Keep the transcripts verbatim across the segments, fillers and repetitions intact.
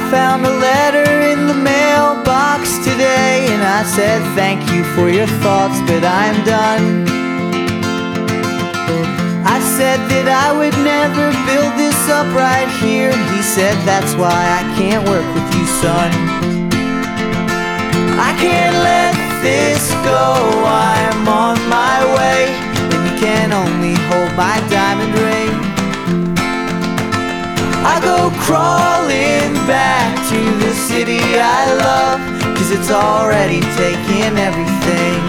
found a letter in the mailbox today, and I said thank you for your thoughts, but I'm done. I said that I would never build this up right here, and he said that's why I can't work with you, son. I can't let this go, I'm on my way, and you can only hold my diamond ring. I go crawling back to the city I love, 'cause it's already taken everything.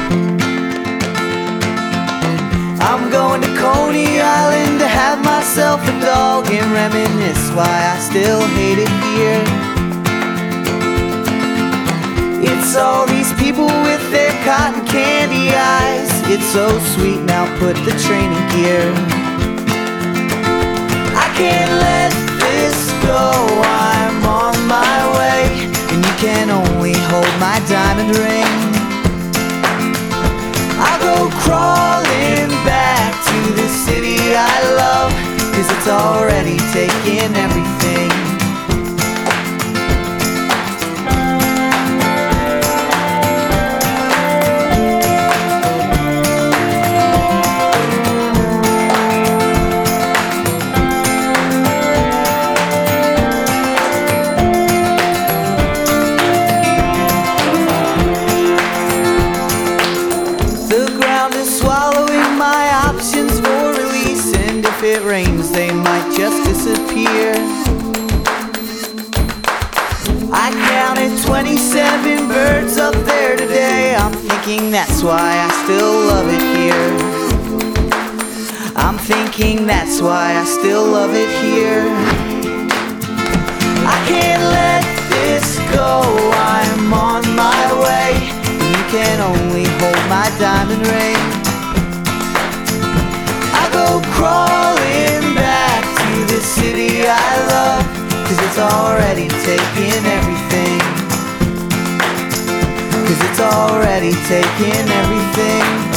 I'm going to Coney Island to have myself a dog and reminisce why I still hate it here. It's all these people with their cotton candy eyes. It's so sweet, now put the train in gear. I can't let this go, I'm on my way, and you can only hold my diamond ring. I'll go crawling back to the city I love, 'cause it's already taken everything. If it rains, they might just disappear. I counted twenty-seven birds up there today. I'm thinking that's why I still love it here. I'm thinking that's why I still love it here. I can't let this go, I'm on my way, you can only hold my diamond ring. I go crawling back to the city I love, 'cause it's already taken everything. 'Cause it's already taken everything.